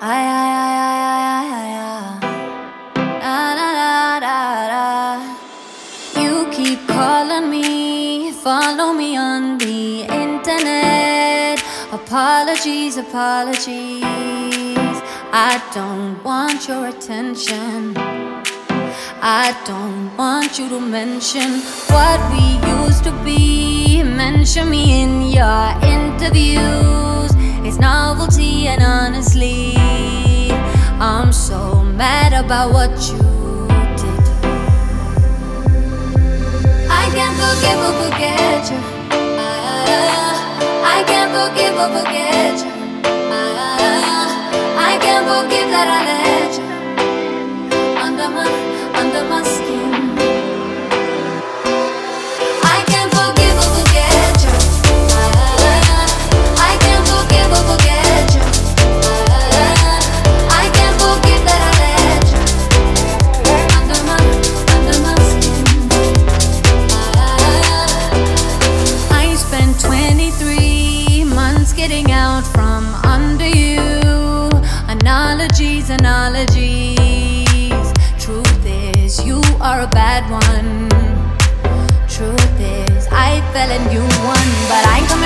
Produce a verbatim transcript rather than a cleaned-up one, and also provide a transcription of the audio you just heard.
I, I, I, I, I, I, da, da, da, da. You keep calling me, follow me on the internet. Apologies, apologies. I don't want your attention. I don't want you to mention what we used to be. Mention me in your interviews. It's novelty, and honestly, I'm so mad about what you did. I can't forgive or forget you. I can't forgive or forget you. I can't forgive that I let you under my, under my skin. I can't forgive or forget you. I can't forgive or forget you. I can't forgive that I let you under my, under my skin. I spent twenty-three months getting out from under you. Analogies, analogies. Truth is, you are a bad one. Truth is, I fell and you won, but I come